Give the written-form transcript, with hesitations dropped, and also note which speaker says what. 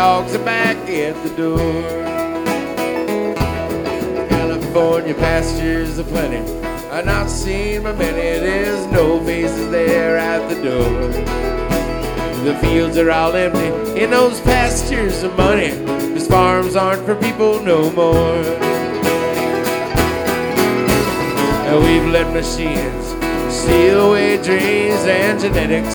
Speaker 1: dogs are back at the door. California pastures are plenty, I'm not seen by many. There's no faces there at the door. The fields are all empty in those pastures of money. These farms aren't for people no more. We've let machines steal away dreams and genetics.